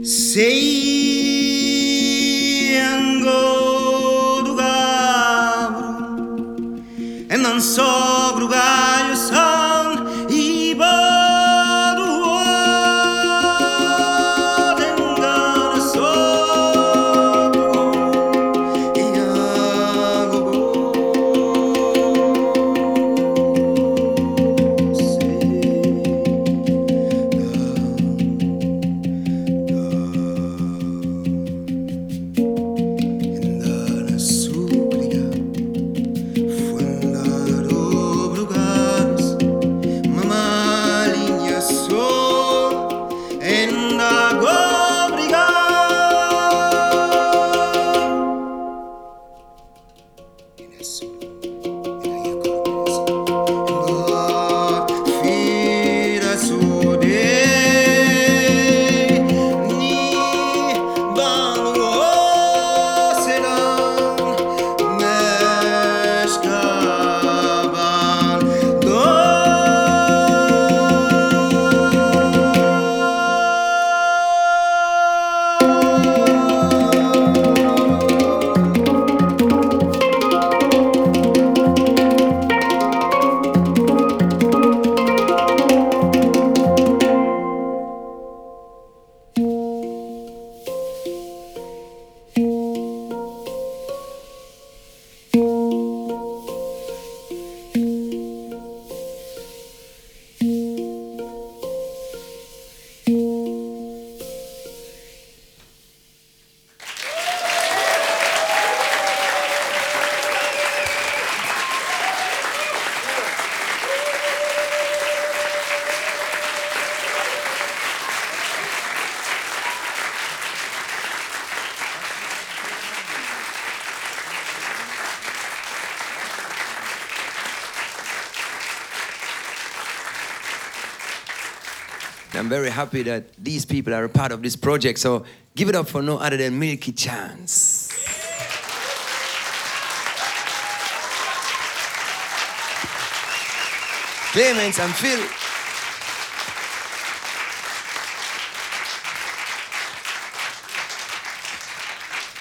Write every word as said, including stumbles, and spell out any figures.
Sei angoduga e non so grugaio son I bodu tengana so I'm very happy that these people are a part of this project, so give it up for no other than Milky Chance. Clemens and Phil.